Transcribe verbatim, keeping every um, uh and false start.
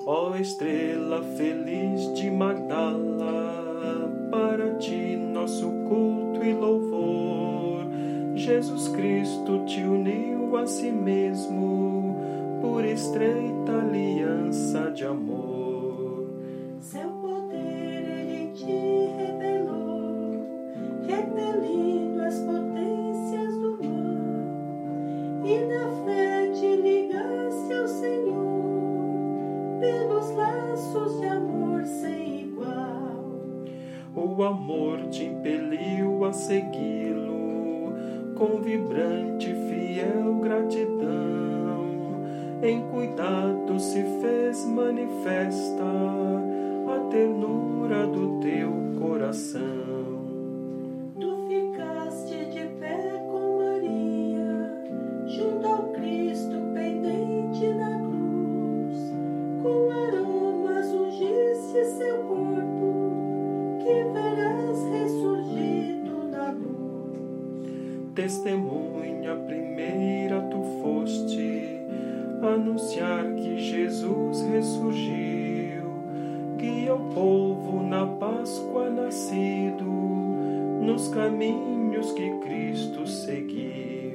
Ó estrela feliz de Magdala, para ti nosso culto e louvor. Jesus Cristo te uniu a si mesmo, por estreita aliança de amor. Seu poder ele te revelou, repelindo as potências do mal, e na fé te ligaste ao Senhor, pelos laços de amor sem igual. O amor te impeliu a segui-lo, com vibrante e fiel gratidão. Em cuidado se fez manifesta a ternura do teu coração. Tu ficaste de pé com Maria, junto ao Cristo pendente na cruz. Com aromas ungiste seu corpo, que verás ressurgido na luz. Testemunha primeira tu foste, anunciar que Jesus ressurgiu. Guia o povo na Páscoa nascido, nos caminhos que Cristo seguiu.